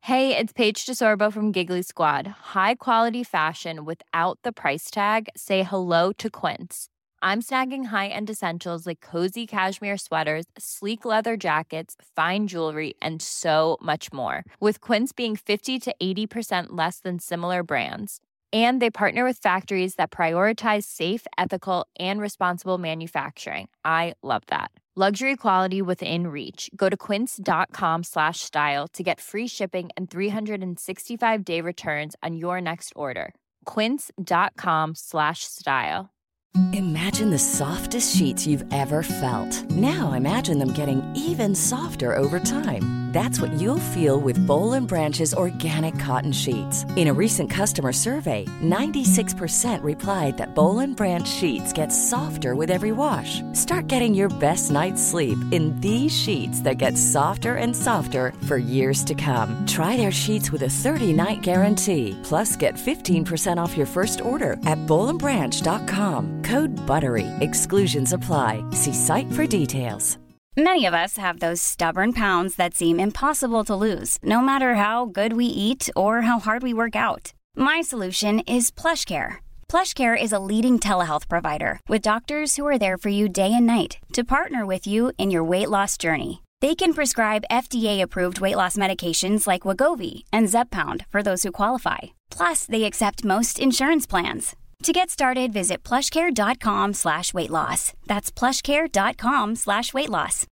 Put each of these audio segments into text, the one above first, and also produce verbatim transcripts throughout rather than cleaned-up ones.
Hey, it's Paige DeSorbo from Giggly Squad. High quality fashion without the price tag. Say hello to Quince. I'm snagging high-end essentials like cozy cashmere sweaters, sleek leather jackets, fine jewelry, and so much more. With Quince being fifty to eighty percent less than similar brands. And they partner with factories that prioritize safe, ethical, and responsible manufacturing. I love that. Luxury quality within reach. Go to quince.com slash style to get free shipping and three sixty-five day returns on your next order. Quince.com slash style. Imagine the softest sheets you've ever felt. Now imagine them getting even softer over time. That's what you'll feel with Boll and Branch's organic cotton sheets. In a recent customer survey, ninety-six percent replied that Boll and Branch sheets get softer with every wash. Start getting your best night's sleep in these sheets that get softer and softer for years to come. Try their sheets with a thirty-night guarantee. Plus, get fifteen percent off your first order at boll and branch dot com. Code BUTTERY. Exclusions apply. See site for details. Many of us have those stubborn pounds that seem impossible to lose, no matter how good we eat or how hard we work out. My solution is PlushCare. PlushCare is a leading telehealth provider with doctors who are there for you day and night to partner with you in your weight loss journey. They can prescribe F D A-approved weight loss medications like Wegovy and Zepbound for those who qualify. Plus, they accept most insurance plans. To get started, visit plushcare.com slash weight loss. That's plushcare.com slash weight loss.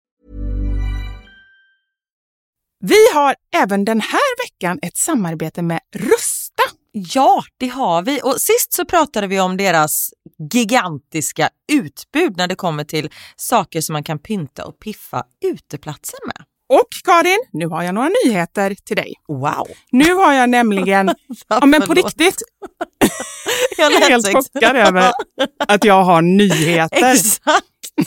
Vi har även den här veckan ett samarbete med Rusta. Ja, det har vi. Och sist så pratade vi om deras gigantiska utbud när det kommer till saker som man kan pynta och piffa uteplatser med. Och Karin, nu har jag några nyheter till dig. Wow. Nu har jag nämligen, ja men på riktigt, jag är helt chockad över att jag har nyheter. Exakt.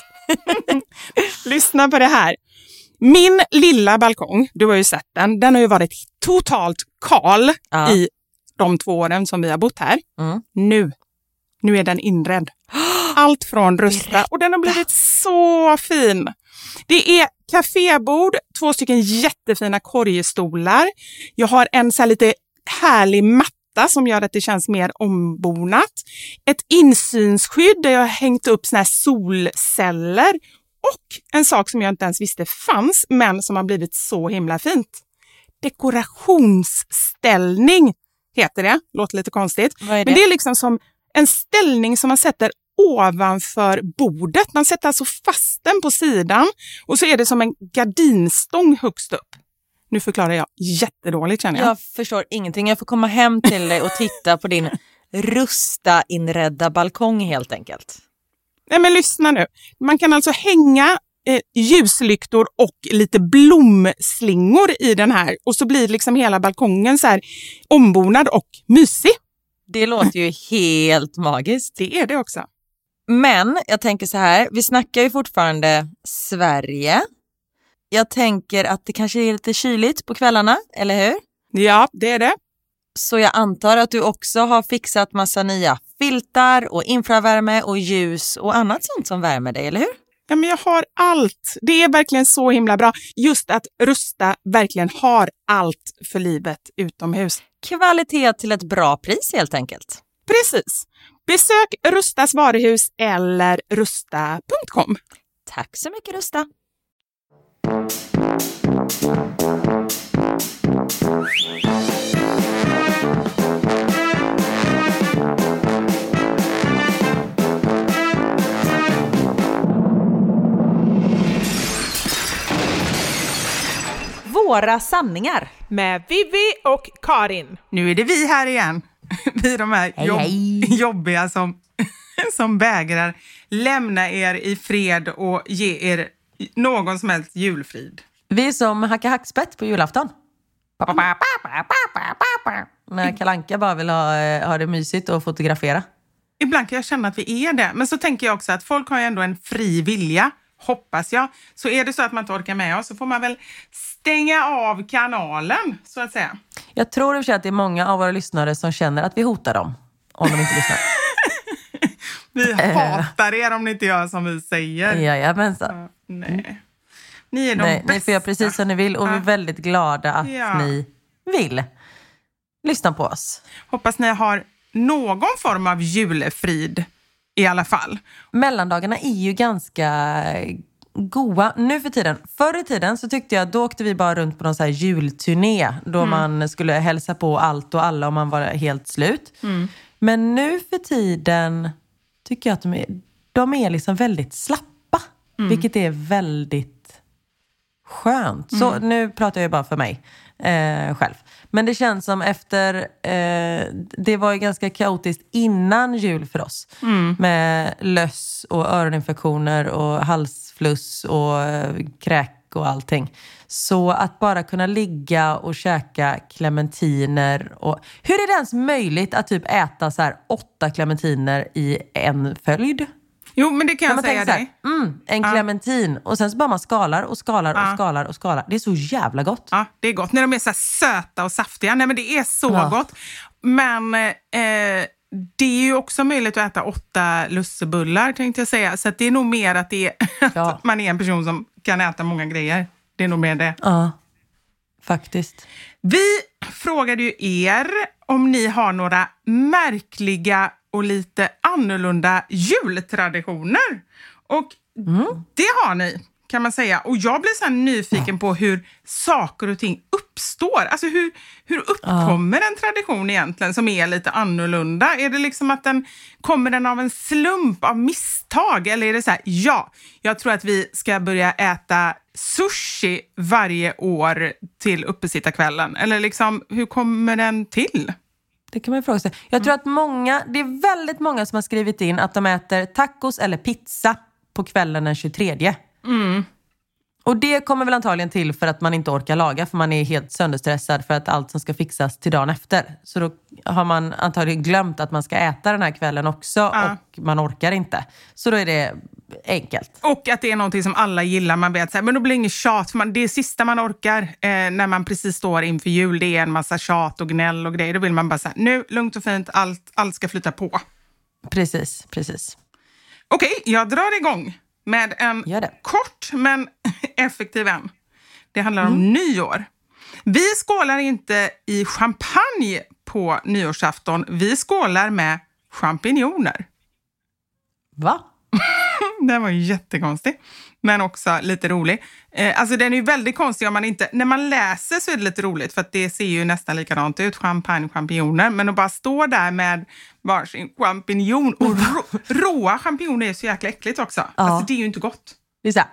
Lyssna på det här. Min lilla balkong, du har ju sett den, den har ju varit totalt kal ja. i de två åren som vi har bott här. Mm. Nu, nu är den inredd. Allt från Rusta och den har blivit så fin. Det är kafébord, två stycken jättefina korgstolar. Jag har en så här lite härlig matta som gör att det känns mer ombonat. Ett insynsskydd där jag har hängt upp såna här solceller. Och en sak som jag inte ens visste fanns men som har blivit så himla fint. Dekorationsställning heter det. Låter lite konstigt. Vad är det? Men det är liksom som en ställning som man sätter ovanför bordet. Man sätter alltså fast den på sidan och så är det som en gardinstång högst upp. Nu förklarar jag jättedåligt känner jag. Jag förstår ingenting. Jag får komma hem till dig och titta på din Rusta inredda balkong helt enkelt. Nej men lyssna nu. Man kan alltså hänga eh, ljuslyktor och lite blomslingor i den här. Och så blir liksom hela balkongen så här ombonad och mysig. Det låter ju helt magiskt. Det är det också. Men jag tänker så här, vi snackar ju fortfarande Sverige. Jag tänker att det kanske är lite kyligt på kvällarna, eller hur? Ja, det är det. Så jag antar att du också har fixat massa nya filtar och infravärme och ljus och annat sånt som värmer dig, eller hur? Ja, men jag har allt. Det är verkligen så himla bra. Just att Rusta verkligen har allt för livet utomhus. Kvalitet till ett bra pris helt enkelt. Precis. Besök Rustas varuhus eller rusta punkt com. Tack så mycket Rusta. Våra sanningar. Med Vivi och Karin. Nu är det vi här igen. Vi är de här hej, jobb- hej. jobbiga som, som vägrar lämna er i fred och ge er någon som helst julfrid. Vi är som hacka hackspett på julafton. När Kalle Anka bara vill ha, ha det mysigt och fotografera. Ibland kan jag känna att vi är det. Men så tänker jag också att folk har ju ändå en fri vilja. Hoppas jag. Så är det så att man inte orkar med oss så får man väl stänga av kanalen så att säga. Jag tror i och för sig att det är många av våra lyssnare som känner att vi hotar dem om de inte lyssnar. Vi hatar er om ni inte gör som vi säger. Jajamensan. Ja, nej. Ni är de nej, bästa. Ni får göra precis som ni vill och ja. Vi är väldigt glada att ja. ni vill lyssna på oss. Hoppas ni har någon form av julefrid i alla fall. Mellandagarna är ju ganska goa nu för tiden. Förr i tiden så tyckte jag, då åkte vi bara runt på någon så här julturné då mm. man skulle hälsa på allt och alla om man var helt slut. Mm. Men nu för tiden tycker jag att de är, de är liksom väldigt slappa. Mm. Vilket är väldigt skönt. Mm. Så nu pratar jag bara för mig eh, själv. Men det känns som efter, eh, det var ju ganska kaotiskt innan jul för oss. Mm. Med löss och öroninfektioner och halsfluss och eh, kräk och allting. Så att bara kunna ligga och käka clementiner. Och, hur är det ens möjligt att typ äta så här åtta clementiner i en följd? Jo, men det kan jag säga dig. Mm, en clementin. Och sen så bara man skalar och skalar och ja. skalar och skalar. Det är så jävla gott. Ja, det är gott. När de är så här söta och saftiga. Nej, men det är så ja. gott. Men eh, det är ju också möjligt att äta åtta lussebullar, tänkte jag säga. Så att det är nog mer att, det är, ja. att man är en person som kan äta många grejer. Det är nog mer det. Ja, faktiskt. Vi frågade ju er om ni har några märkliga och lite annorlunda jultraditioner. Och mm. det har ni, kan man säga. Och jag blir så här nyfiken på hur saker och ting uppstår. Alltså hur, hur uppkommer ja. en tradition egentligen som är lite annorlunda? Är det liksom att den kommer den av en slump, av misstag? Eller är det så här, ja, jag tror att vi ska börja äta sushi varje år till uppesittarkvällen? Eller liksom, hur kommer den till? Det kan man ju fråga sig. Jag tror att många, det är väldigt många som har skrivit in att de äter tacos eller pizza på kvällen den tjugotredje. Mm. Och det kommer väl antagligen till för att man inte orkar laga, för man är helt sönderstressad för att allt som ska fixas till dagen efter. Så då har man antagligen glömt att man ska äta den här kvällen också ja. och man orkar inte. Så då är det enkelt. Och att det är någonting som alla gillar. Man vet så här, men då blir det inget tjat. För man, det är sista man orkar eh, när man precis står inför jul. Det är en massa tjat och gnäll och grejer. Då vill man bara säga, nu, lugnt och fint, allt, allt ska flytta på. Precis, precis. Okej, okay, jag drar igång med en kort men effektiv en. Det handlar om mm. nyår. Vi skålar inte i champagne på nyårsafton. Vi skålar med champinjoner. Va? Den var ju jättekonstig. Men också lite rolig. Eh, alltså den är ju väldigt konstig om man inte... När man läser så är det lite roligt. För att det ser ju nästan likadant ut. Champagne, champinjoner. Men att bara stå där med varsin champinjon. Och rå, råa champinjoner är så jäkla äckligt också. Ja. Alltså det är ju inte gott. Det är så här...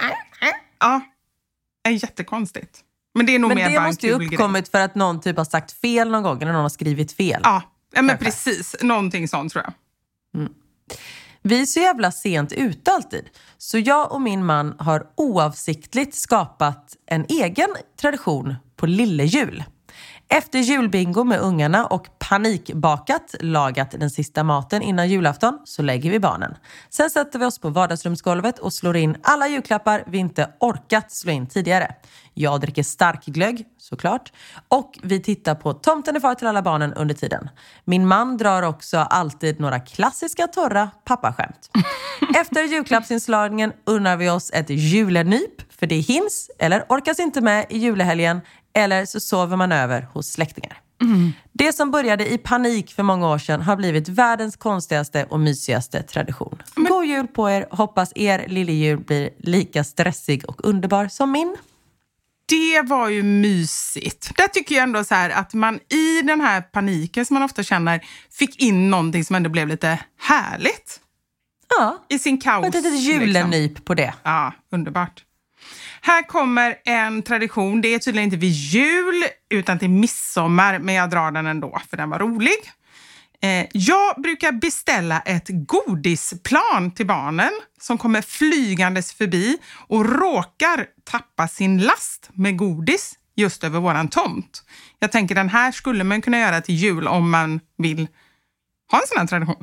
Ja. Det är jättekonstigt. Men det är nog men mer det bara måste ju uppkommit grej. För att någon typ har sagt fel någon gång. Eller någon har skrivit fel. Ja, ja men precis. Någonting sånt tror jag. Mm. Vi är så jävla sent ute alltid. Så jag och min man har oavsiktligt skapat en egen tradition på lillejul. Efter julbingo med ungarna och panikbakat lagat den sista maten innan julafton så lägger vi barnen. Sen sätter vi oss på vardagsrumsgolvet och slår in alla julklappar vi inte orkat slå in tidigare. Jag dricker stark glögg, såklart. Och vi tittar på Tomten är far till alla barnen under tiden. Min man drar också alltid några klassiska torra pappaskämt. Efter julklappsinslagningen unnar vi oss ett julenyp, för det hinns eller orkas inte med i julehelgen. Eller så sover man över hos släktingar. Mm. Det som började i panik för många år sedan har blivit världens konstigaste och mysigaste tradition. Men... God jul på er. Hoppas er lillejul blir lika stressig och underbar som min. Det var ju mysigt. Det tycker jag ändå så här att man i den här paniken som man ofta känner fick in någonting som ändå blev lite härligt. Ja. I sin kaos. Ett litet julenyp liksom. På det. Ja, underbart. Här kommer en tradition. Det är tydligen inte vid jul utan till midsommar. Men jag drar den ändå för den var rolig. Eh, jag brukar beställa ett godisplan till barnen som kommer flygandes förbi och råkar tappa sin last med godis just över våran tomt. Jag tänker den här skulle man kunna göra till jul om man vill ha en sån här tradition.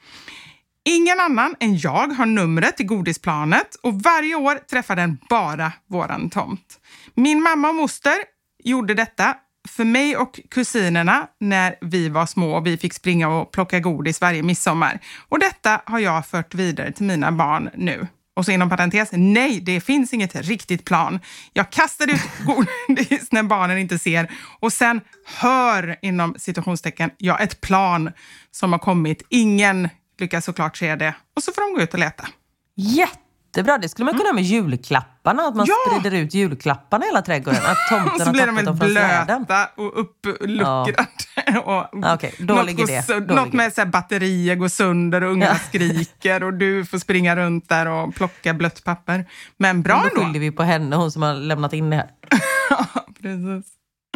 Ingen annan än jag har numret till godisplanet och varje år träffar den bara våran tomt. Min mamma och moster gjorde detta för mig och kusinerna när vi var små och vi fick springa och plocka godis varje midsommar. Och detta har jag fört vidare till mina barn nu. Och så inom parentes, nej, det finns inget riktigt plan. Jag kastade ut godis när barnen inte ser. Och sen hör inom situationstecken, ja, ett plan som har kommit. Ingen lyckas såklart se det. Och så får de gå ut och leta. Jättebra, det skulle man kunna ha med julklapparna. Att man ja. sprider ut julklapparna i hela trädgården. Att tomten och så har blir de tappat väl blöta blöta och uppluckrade. Ja. och Okej, okay, då ligger det. Då något ligger med så här, batterier går sönder och ungarna ja. skriker. Och du får springa runt där och plocka blött papper. Men bra ändå. Då skyller vi på henne, hon som har lämnat in det här. Ja, precis.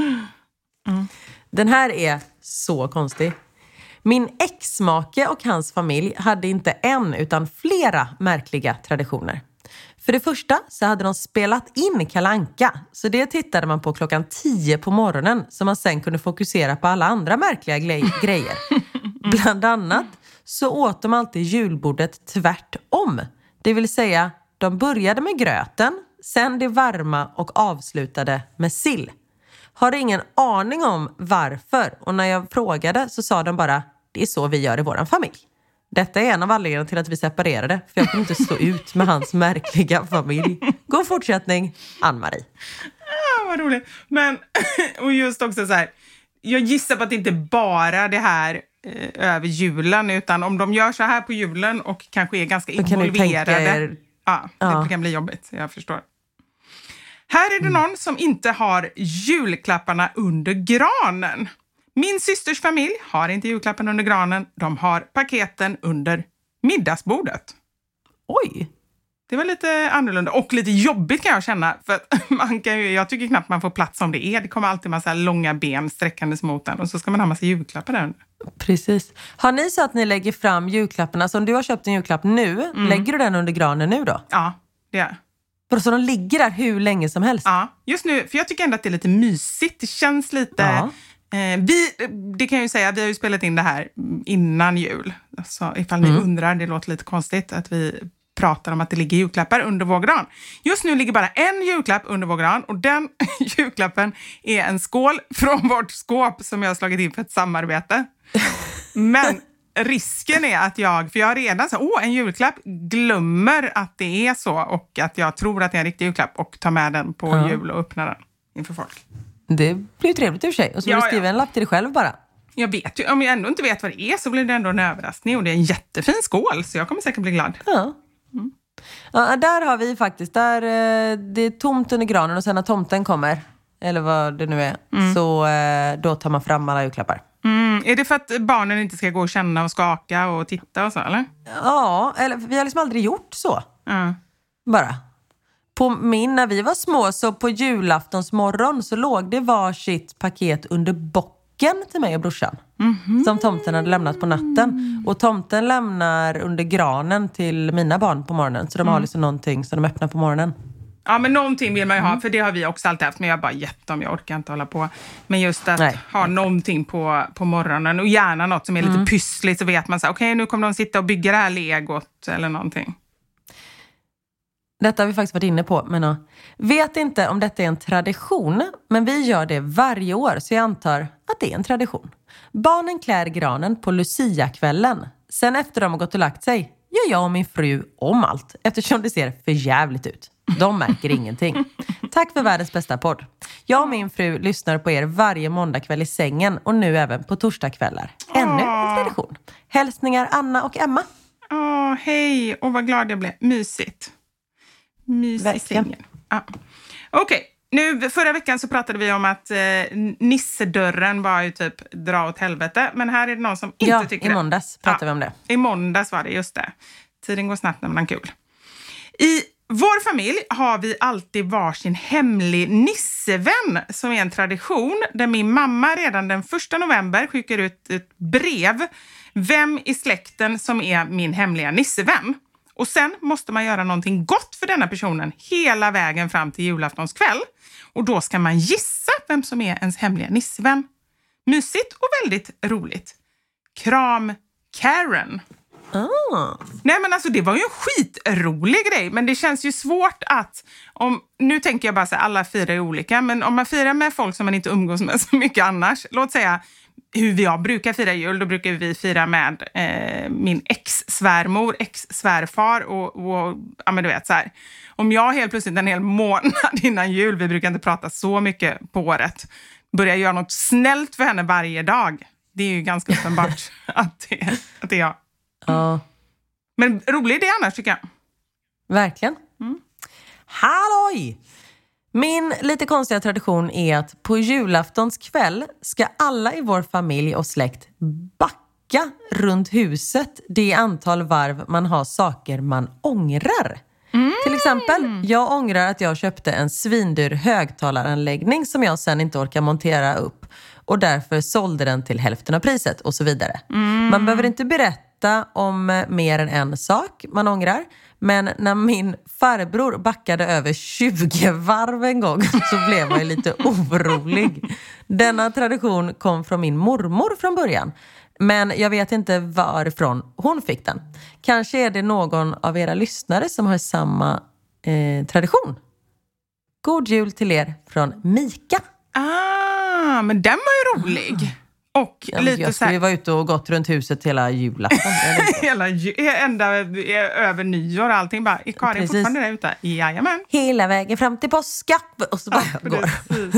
Mm. Den här är så konstig. Min ex-make och hans familj hade inte en utan flera märkliga traditioner. För det första så hade de spelat in Kalle Anka, så det tittade man på klockan tio på morgonen så man sen kunde fokusera på alla andra märkliga gle- grejer. Bland annat så åt de alltid julbordet tvärtom. Det vill säga, de började med gröten, sen det varma och avslutade med sill. Har ingen aning om varför, och när jag frågade så sa de bara, det är så vi gör i våran familj. Detta är en av anledningarna till att vi separerade, för jag kunde inte stå ut med hans märkliga familj. God fortsättning, Ann-Marie. Ja, vad roligt. Men, och just också så här, jag gissar på att det inte bara det här eh, över julen, utan om de gör så här på julen och kanske är ganska involverade. Er... Ja, det ja. kan bli jobbigt, jag förstår. Här är det någon som inte har julklapparna under granen. Min systers familj har inte julklappen under granen. De har paketen under middagsbordet. Oj! Det var lite annorlunda och lite jobbigt kan jag känna. För att man kan ju, jag tycker knappt man får plats som det är. Det kommer alltid en massa långa ben sträckandes mot den. Och så ska man ha massa julklappar där under. Precis. Har ni så att ni lägger fram julklapparna? Så om du har köpt en julklapp nu, mm. lägger du den under granen nu då? Ja, det är. Så de ligger där hur länge som helst? Ja, just nu. För jag tycker ändå att det är lite mysigt. Det känns lite... Ja. Eh, vi, det kan jag ju säga, vi har ju spelat in det här innan jul. Så ifall ni mm. undrar, det låter lite konstigt att vi pratar om att det ligger julklappar under vår gran. Just nu ligger bara en julklapp under vår gran. Och den julklappen är en skål från vårt skåp som jag har slagit in för ett samarbete. Men... risken är att jag, för jag har redan så, åh, en julklapp, glömmer att det är så och att jag tror att det är en riktig julklapp och tar med den på ja. jul och öppnar den inför folk. Det blir ju trevligt i och för sig. Och så ja, du skriver ja. en lapp till dig själv bara. Jag vet ju, om jag ändå inte vet vad det är så blir det ändå en överraskning och det är en jättefin skål så jag kommer säkert bli glad. Ja. Mm. Ja, där har vi faktiskt, där det är tomt under granen och sen när tomten kommer, eller vad det nu är, mm. så då tar man fram alla julklappar. Mm. Är det för att barnen inte ska gå och känna och skaka och titta och så, eller? Ja, eller vi har liksom aldrig gjort så. Mm. Bara. På min, när vi var små, så på julaftons morgon så låg det varsitt paket under bocken till mig och brorsan. Mm-hmm. Som tomten hade lämnat på natten. Och tomten lämnar under granen till mina barn på morgonen. Så de mm. har liksom någonting som de öppnar på morgonen. Ja, men någonting vill man ju ha, mm. för det har vi också alltid haft. Men jag har bara gett dem, jag orkar inte hålla på. Men just att Nej. ha någonting på, på morgonen och gärna något som är lite mm. pyssligt så vet man så här, okej, okay, nu kommer de sitta och bygga det här legot eller någonting. Detta har vi faktiskt varit inne på, men uh, vet inte om detta är en tradition, men vi gör det varje år så jag antar att det är en tradition. Barnen klär granen på Lucia-kvällen. Sen efter de har gått och lagt sig gör jag och min fru om allt eftersom det ser för jävligt ut. De märker ingenting. Tack för världens bästa podd. Jag och min fru lyssnar på er varje måndagkväll i sängen och nu även på torsdagskvällar. Ännu en tradition. Hälsningar Anna och Emma. Åh, hej. Och vad glad jag blev. Mysigt. Mysigt i sängen. Ja. Okej. Okay. Nu, förra veckan så pratade vi om att eh, nissedörren var ju typ dra åt helvete. Men här är det någon som inte ja, tycker i måndags det. pratade ja, vi om det. I måndags var det, just det. Tiden går snabbt när man har kul. I vår familj har vi alltid varsin hemlig nissevän som är en tradition där min mamma redan den första november skickar ut ett brev. Vem i släkten som är min hemliga nissevän. Och sen måste man göra någonting gott för denna personen hela vägen fram till julaftonskväll. Och då ska man gissa vem som är ens hemliga nissevän. Mysigt och väldigt roligt. Kram Karen. Oh. Nej men alltså det var ju en skitrolig grej. Men det känns ju svårt att om, nu tänker jag bara så här, alla firar är olika. Men om man firar med folk som man inte umgås med så mycket annars. Låt säga hur vi jag brukar fira jul, då brukar vi fira med eh, min ex-svärmor, ex-svärfar och, och ja men du vet så här. Om jag helt plötsligt en hel månad innan jul, vi brukar inte prata så mycket på året, börjar göra något snällt för henne varje dag. Det är ju ganska uppenbart att, det, att det är jag. Ja. Men rolig idé annars tycker jag. Verkligen. Mm. Halloj! Min lite konstiga tradition är att på julaftons kväll ska alla i vår familj och släkt backa runt huset det antal varv man har saker man ångrar. Mm. Till exempel, jag ångrar att jag köpte en svindyr högtalaranläggning som jag sen inte orkar montera upp och därför sålde den till hälften av priset och så vidare. Mm. Man behöver inte berätta om mer än en sak man ångrar. Men när min farbror backade över tjugo varv en gång så blev jag lite orolig. Denna tradition kom från min mormor från början. Men jag vet inte varifrån hon fick den. Kanske är det någon av era lyssnare som har samma eh, tradition. God jul till er från Mika. Ah, men den var ju rolig. Och ja, lite jag så här... Vi var ute och gått runt huset hela julafton. hela ända över nyår och allting. Bara, är Karin Precis. fortfarande där ute? Jajamän. Hela vägen fram till påska. Och så bara ah, går.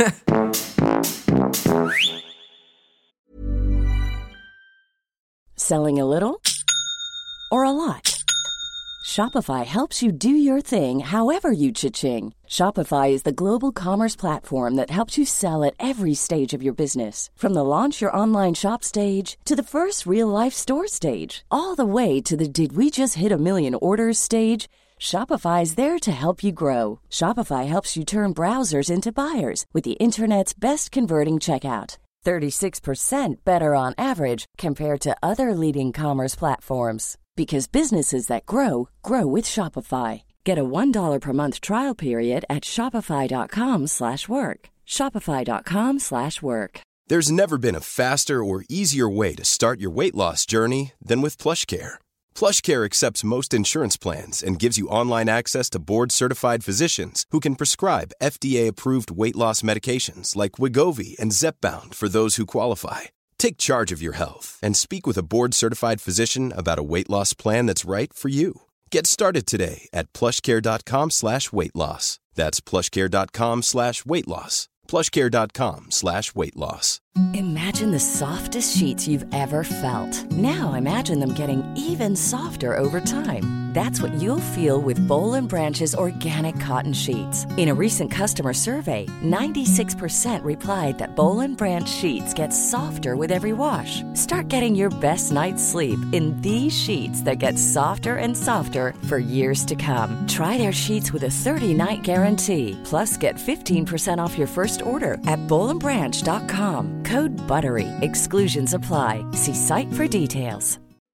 Selling a little or a lot? Shopify helps you do your thing however you cha-ching. Shopify is the global commerce platform that helps you sell at every stage of your business. From the launch your online shop stage to the first real-life store stage, all the way to the did we just hit a million orders stage. Shopify is there to help you grow. Shopify helps you turn browsers into buyers with the internet's best converting checkout. thirty-six percent better on average compared to other leading commerce platforms. Because businesses that grow, grow with Shopify. Get a one dollar per month trial period at shopify.com slash work. Shopify.com slash work. There's never been a faster or easier way to start your weight loss journey than with PlushCare. PlushCare accepts most insurance plans and gives you online access to board-certified physicians who can prescribe F D A-approved weight loss medications like Wegovy and Zepbound for those who qualify. Take charge of your health and speak with a board-certified physician about a weight loss plan that's right for you. Get started today at plushcare.com slash weight loss. That's plushcare.com slash weight loss. plushcare.com slash weight loss. Imagine the softest sheets you've ever felt. Now imagine them getting even softer over time. That's what you'll feel with Boll and Branch's organic cotton sheets. In a recent customer survey, ninety-six percent replied that Boll and Branch sheets get softer with every wash. Start getting your best night's sleep in these sheets that get softer and softer for years to come. Try their sheets with a thirty-night guarantee. Plus, get fifteen percent off your first order at boll and branch dot com. Code BUTTERY. Exclusions apply. See site for details.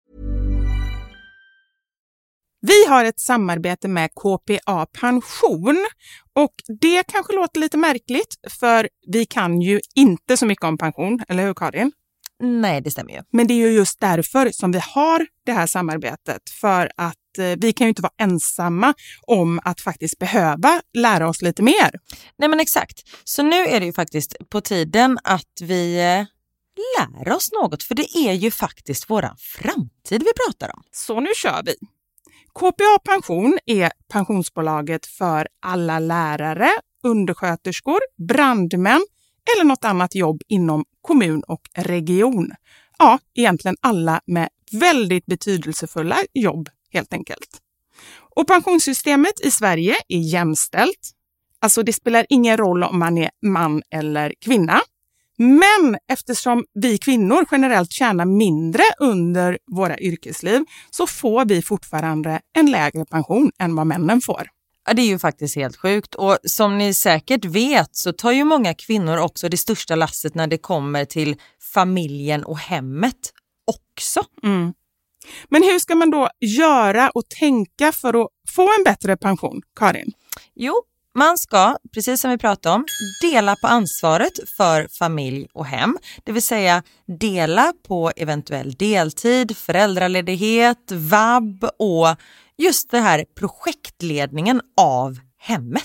Vi har ett samarbete med K P A Pension och det kanske låter lite märkligt för vi kan ju inte så mycket om pension, eller hur Karin? Nej, det stämmer ju. Men det är ju just därför som vi har det här samarbetet, för att eh, vi kan ju inte vara ensamma om att faktiskt behöva lära oss lite mer. Nej men exakt. Så nu är det ju faktiskt på tiden att vi eh, lär oss något, för det är ju faktiskt våran framtid vi pratar om. Så nu kör vi. K P A Pension är pensionsbolaget för alla lärare, undersköterskor, brandmän eller något annat jobb inom kommun och region. Ja, egentligen alla med väldigt betydelsefulla jobb helt enkelt. Och pensionssystemet i Sverige är jämställt. Alltså det spelar ingen roll om man är man eller kvinna. Men eftersom vi kvinnor generellt tjänar mindre under våra yrkesliv så får vi fortfarande en lägre pension än vad männen får. Ja, det är ju faktiskt helt sjukt. Och som ni säkert vet så tar ju många kvinnor också det största lasset när det kommer till familjen och hemmet också. Mm. Men hur ska man då göra och tänka för att få en bättre pension, Karin? Jo, man ska, precis som vi pratade om, dela på ansvaret för familj och hem. Det vill säga dela på eventuell deltid, föräldraledighet, vab och just det här projektledningen av hemmet.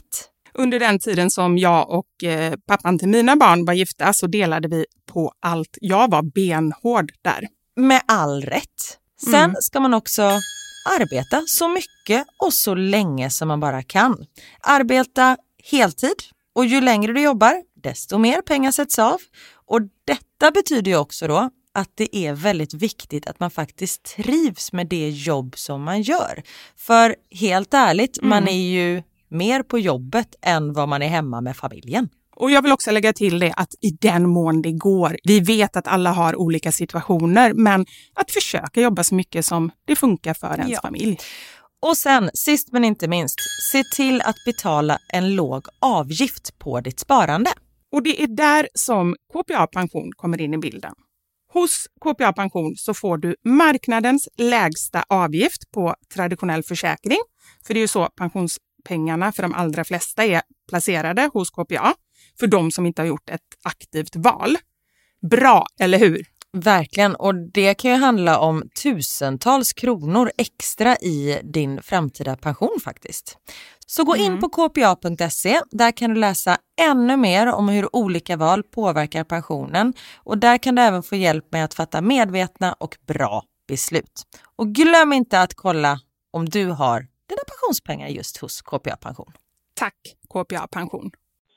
Under den tiden som jag och eh, pappan till mina barn var gifta så delade vi på allt. Jag var benhård där. Med all rätt. Sen mm. ska man också arbeta så mycket och så länge som man bara kan. Arbeta heltid och ju längre du jobbar desto mer pengar sätts av. Och detta betyder ju också då att det är väldigt viktigt att man faktiskt trivs med det jobb som man gör. För helt ärligt, mm. man är ju mer på jobbet än vad man är hemma med familjen. Och jag vill också lägga till det att i den mån det går, vi vet att alla har olika situationer, men att försöka jobba så mycket som det funkar för ens ja. familj. Och sen, sist men inte minst, se till att betala en låg avgift på ditt sparande. Och det är där som K P A Pension kommer in i bilden. Hos K P A Pension så får du marknadens lägsta avgift på traditionell försäkring. För det är ju så pensionspengarna för de allra flesta är placerade hos K P A. För de som inte har gjort ett aktivt val. Bra, eller hur? Verkligen, och det kan ju handla om tusentals kronor extra i din framtida pension faktiskt. Så gå in mm. på k p a punkt s e, där kan du läsa ännu mer om hur olika val påverkar pensionen. Och där kan du även få hjälp med att fatta medvetna och bra beslut. Och glöm inte att kolla om du har dina pensionspengar just hos K P A Pension. Tack K P A Pension.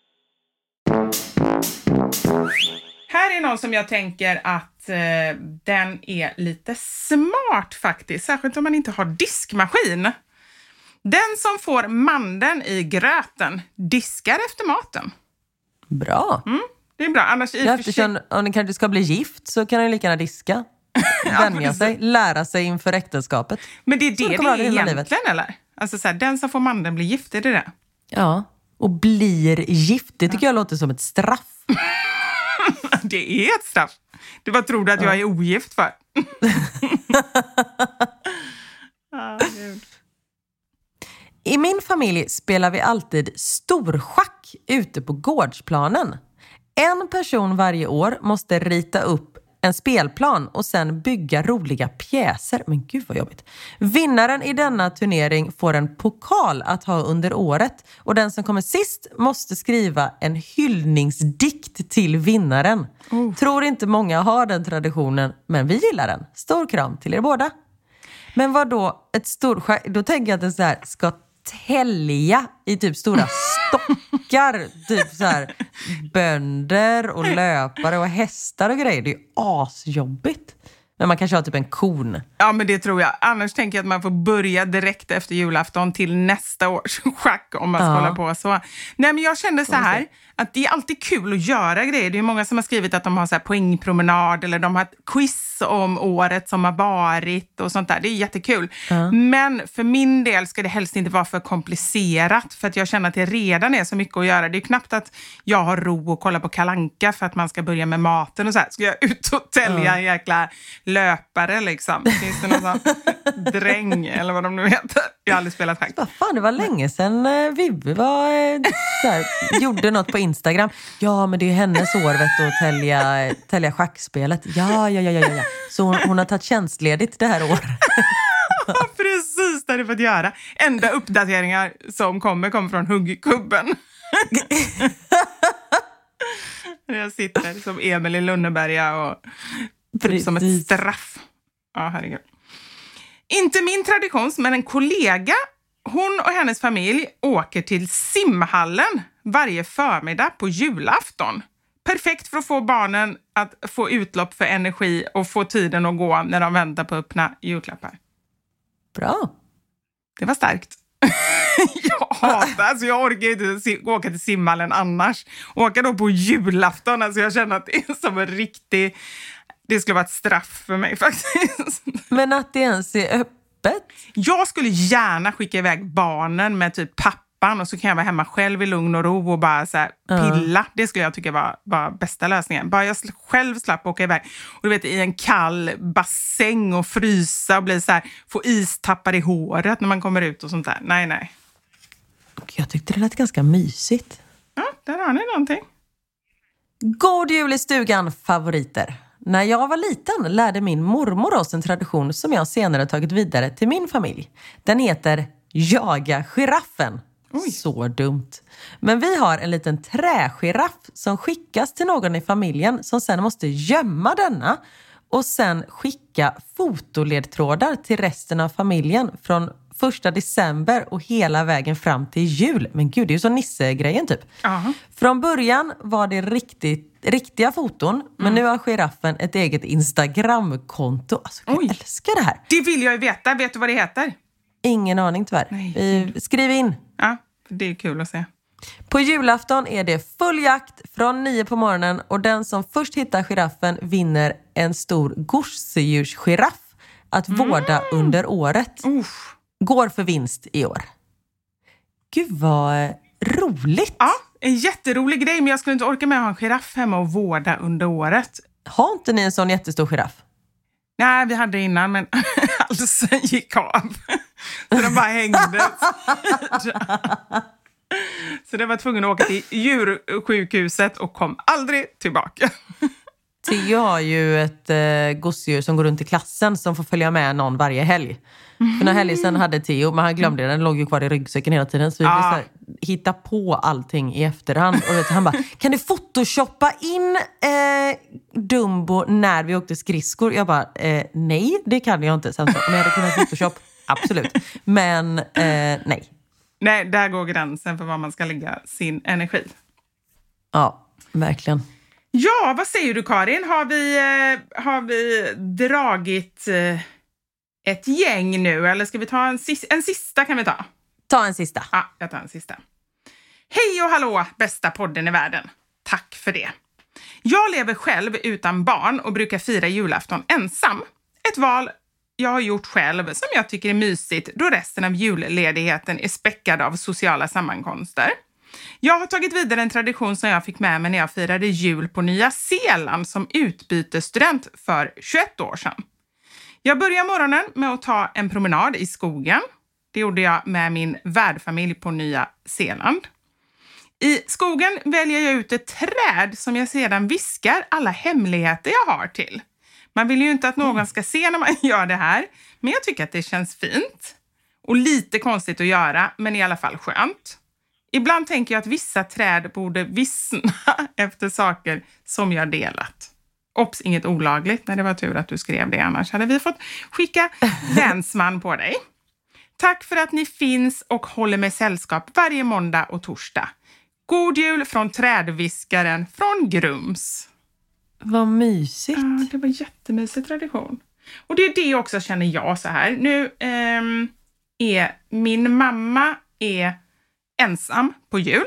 Här är någon som jag tänker att eh, den är lite smart faktiskt. Särskilt om man inte har diskmaskin. Den som får mandeln i gröten diskar efter maten. Bra. Mm, det är bra. Annars i ja, eftersom, om ni kanske ska bli gift så kan ni lika gärna diska. Vänja sig, lära sig inför äktenskapet. Men det är det det, det är egentligen livet. Eller? Alltså så här, den som får mandeln blir gift, är det det? Ja, och blir gift. Det tycker ja. jag låter som ett straff. Det är ett straff. Det var tror du att ja. jag är ogift för? ah, I min familj spelar vi alltid storschack ute på gårdsplanen. En person varje år måste rita upp en spelplan och sen bygga roliga pjäser. Men gud vad jobbigt. Vinnaren i denna turnering får en pokal att ha under året. Och den som kommer sist måste skriva en hyllningsdikt till vinnaren. Oh. Tror inte många har den traditionen, men vi gillar den. Stor kram till er båda. Men vad då ett storschack? Då tänker jag att det så här ska tälja i typ stora stockar. Typ så här bönder och löpare och hästar och grejer. Det är ju asjobbigt. Men man kanske har typ en kon. Ja, men det tror jag. Annars tänker jag att man får börja direkt efter julafton till nästa års schack om man ska ja. hålla på så. Nej, men jag kände så här att det är alltid kul att göra grejer. Det är många som har skrivit att de har så här poängpromenad eller de har ett quiz om året som har varit och sånt där. Det är jättekul. Ja. Men för min del ska det helst inte vara för komplicerat för att jag känner att det redan är så mycket att göra. Det är knappt att jag har ro att kolla på Kalanka för att man ska börja med maten och så här. Ska jag ut och tälja ja. en jäkla löpare liksom? Finns det någon sån dräng eller vad de nu heter? Jag har aldrig spelat schack. Vad fan, det var länge sedan eh, Vivi var eh, så här, gjorde något på Instagram. Ja, men det är hennes år vet du, att tälja, tälja schackspelet. Ja, ja, ja, ja, ja. Så hon, hon har tagit tjänstledigt det här året. Precis, det har du fått göra. Enda uppdateringar som kommer kommer från huggkubben. Jag sitter som Emil i Lönneberga och typ som ett straff. Ja, herregud. Inte min tradition, men en kollega, hon och hennes familj åker till simhallen varje förmiddag på julafton. Perfekt för att få barnen att få utlopp för energi och få tiden att gå när de väntar på öppna julklappar. Bra. Det var starkt. Jag hatar, alltså jag orkar inte åka till simhallen annars. Åka då på julafton, alltså jag känner att det är som en riktig... Det skulle vara ett straff för mig faktiskt. Men att det ens är öppet? Jag skulle gärna skicka iväg barnen med typ pappan och så kan jag vara hemma själv i lugn och ro och bara så här pilla. Uh. Det skulle jag tycka var, var bästa lösningen. Bara jag själv slapp åka iväg. Och du vet, i en kall bassäng och frysa och bli så här, få istappar i håret när man kommer ut och sånt där. Nej, nej. Jag tyckte det lät ganska mysigt. Ja, där har ni någonting. God jul i stugan, favoriter. När jag var liten lärde min mormor oss en tradition som jag senare tagit vidare till min familj. Den heter jaga giraffen. Oj. Så dumt. Men vi har en liten trägiraff som skickas till någon i familjen som sen måste gömma denna och sen skicka fotoledtrådar till resten av familjen från första december och hela vägen fram till jul. Men gud, det är ju så Nisse-grejen typ. Uh-huh. Från början var det riktigt, riktiga foton, mm. men nu har giraffen ett eget Instagram-konto. Alltså, jag Oj. älskar det här. Det vill jag ju veta. Vet du vad det heter? Ingen aning tyvärr. Nej. Skriv in. Ja, det är kul att se. På julafton är det full jakt från nio på morgonen och den som först hittar giraffen vinner en stor gosedjursgiraff att mm. vårda under året. Uff. Går för vinst i år. Gud vad roligt. Ja, en jätterolig grej, men jag skulle inte orka med att ha en giraff hemma och vårda under året. Har inte ni en sån jättestor giraff? Nej, vi hade det innan, men halsen gick av. Så den bara hängde. Så det var tvungen att åka till djursjukhuset och kom aldrig tillbaka. Theo har ju ett eh, gosedjur som går runt i klassen som får följa med någon varje helg. Mm. För när helgen sen hade Theo, men han glömde den, den låg ju kvar i ryggsäcken hela tiden. Så vi ah. så här, hitta på allting i efterhand. Och vet, han bara, kan du photoshoppa in eh, Dumbo när vi åkte skridskor? Jag bara, eh, nej, det kan jag inte. Sen så, om jag hade kunnat photoshop, absolut. Men eh, nej. Nej, där går gränsen för var man ska lägga sin energi. Ja, verkligen. Ja, vad säger du Karin? Har vi, eh, har vi dragit eh, ett gäng nu? Eller ska vi ta en, sis- en sista kan vi ta? Ta en sista. Ja, jag tar en sista. Hej och hallå, bästa podden i världen. Tack för det. Jag lever själv utan barn och brukar fira julafton ensam. Ett val jag har gjort själv som jag tycker är mysigt då resten av julledigheten är späckad av sociala sammankomster. Jag har tagit vidare en tradition som jag fick med mig när jag firade jul på Nya Zeeland som utbytesstudent för tjugoett år sedan. Jag började morgonen med att ta en promenad i skogen. Det gjorde jag med min värdfamilj på Nya Zeeland. I skogen väljer jag ut ett träd som jag sedan viskar alla hemligheter jag har till. Man vill ju inte att någon ska se när man gör det här, men jag tycker att det känns fint. Och lite konstigt att göra, men i alla fall skönt. Ibland tänker jag att vissa träd borde vissna efter saker som jag delat. Ops, inget olagligt. Nej, det var tur att du skrev det. Annars hade vi fått skicka länsman på dig. Tack för att ni finns och håller med sällskap varje måndag och torsdag. God jul från trädviskaren från Grums. Vad mysigt. Ja, det var jättemysig tradition. Och det är det också känner jag så här. Nu ähm, är min mamma är ensam på jul.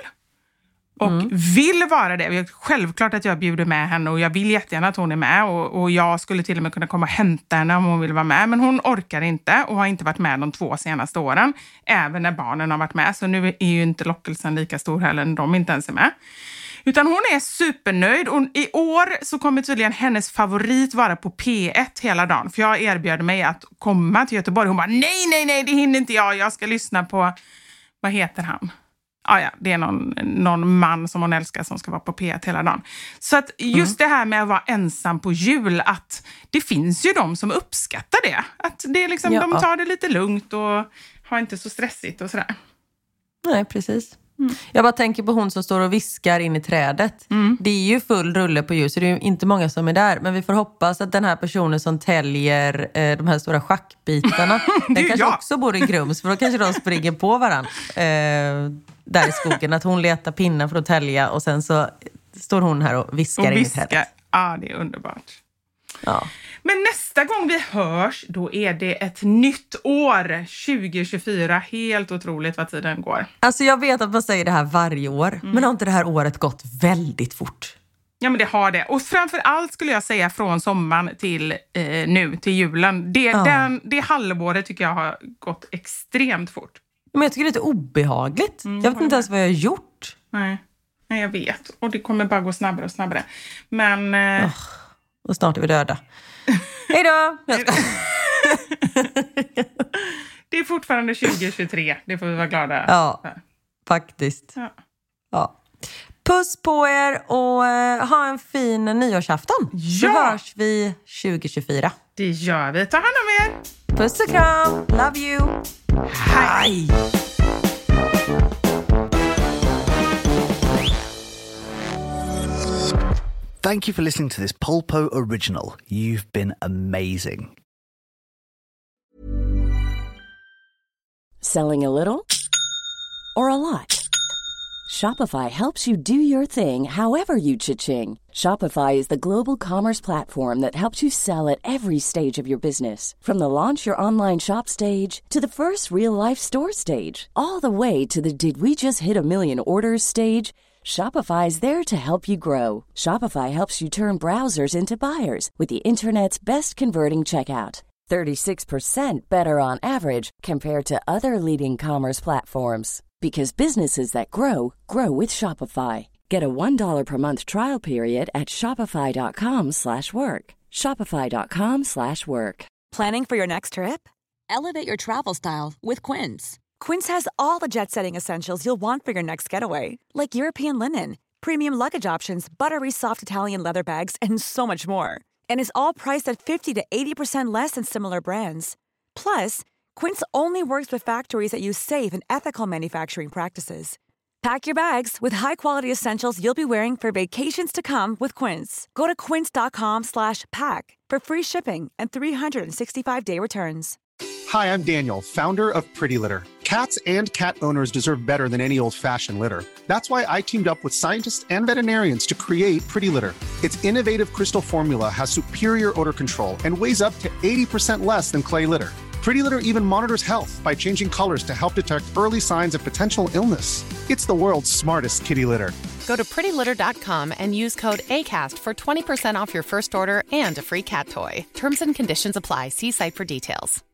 Och mm. vill vara det. Självklart att jag bjuder med henne och jag vill jättegärna att hon är med. Och, och jag skulle till och med kunna komma och hämta henne om hon vill vara med. Men hon orkar inte och har inte varit med de två senaste åren. Även när barnen har varit med. Så nu är ju inte lockelsen lika stor heller när de inte ens är med. Utan hon är supernöjd. Och i år så kommer tydligen hennes favorit vara på P ett hela dagen. För jag erbjöd mig att komma till Göteborg. Hon bara, nej, nej, nej, det hinner inte jag. Jag ska lyssna på, vad heter han? Ah, ja, det är någon, någon man som hon älskar som ska vara på P ett hela dagen. Så att just mm. det här med att vara ensam på jul, att det finns ju de som uppskattar det. Att det är liksom, ja. de tar det lite lugnt och har inte så stressigt och sådär. Nej, precis. Mm. Jag bara tänker på hon som står och viskar in i trädet. Mm. Det är ju full rulle på ljus, så det är ju inte många som är där. Men vi får hoppas att den här personen som täljer eh, de här stora schackbitarna, den kanske jag. också bor i Grums, för då kanske de springer på varandra. Eh, där i skogen, att hon letar pinnar för att tälja och sen så står hon här och viskar, och viskar. in i trädet. Ja, det är underbart. Ja. Men nästa gång vi hörs, då är det ett nytt år, tjugo tjugofyra. Helt otroligt vad tiden går. Alltså jag vet att man säger det här varje år, mm. men har inte det här året gått väldigt fort? Ja, men det har det. Och framförallt skulle jag säga från sommaren till eh, nu, till julen. Det, ja. den, det halvåret tycker jag har gått extremt fort. Men jag tycker det är lite obehagligt. Mm, jag vet inte ens vad jag har gjort. Nej. Nej, jag vet. Och det kommer bara gå snabbare och snabbare. Men... Eh... Oh, och snart är vi döda. Hej då! Det är fortfarande tjugo tjugotre. Det får vi vara glada Ja, för. faktiskt. Ja. Ja. Puss på er och uh, ha en fin nyårsafton. Ja! Så hörs vi tjugo tjugofyra. Det gör vi. Ta hand om er. Puss och kram. Love you. Hej. Thank you for listening to this Polpo original. You've been amazing. Selling a little or a lot? Shopify helps you do your thing however you cha-ching. Shopify is the global commerce platform that helps you sell at every stage of your business. From the launch your online shop stage to the first real-life store stage, all the way to the did we just hit a million orders stage. Shopify is there to help you grow. Shopify helps you turn browsers into buyers with the internet's best converting checkout. thirty-six percent better on average compared to other leading commerce platforms. Because businesses that grow, grow with Shopify. Get a one dollar per month trial period at shopify.com slash work. Shopify.com slash work. Planning for your next trip? Elevate your travel style with Quince. Quince has all the jet-setting essentials you'll want for your next getaway, like European linen, premium luggage options, buttery soft Italian leather bags, and so much more. And is all priced at fifty to eighty percent less than similar brands. Plus, Quince only works with factories that use safe and ethical manufacturing practices. Pack your bags with high-quality essentials you'll be wearing for vacations to come with Quince. Go to quince.com slash pack for free shipping and three sixty-five day returns. Hi, I'm Daniel, founder of Pretty Litter. Cats and cat owners deserve better than any old-fashioned litter. That's why I teamed up with scientists and veterinarians to create Pretty Litter. Its innovative crystal formula has superior odor control and weighs up to eighty percent less than clay litter. Pretty Litter even monitors health by changing colors to help detect early signs of potential illness. It's the world's smartest kitty litter. Go to pretty litter dot com and use code ACAST for twenty percent off your first order and a free cat toy. Terms and conditions apply. See site for details.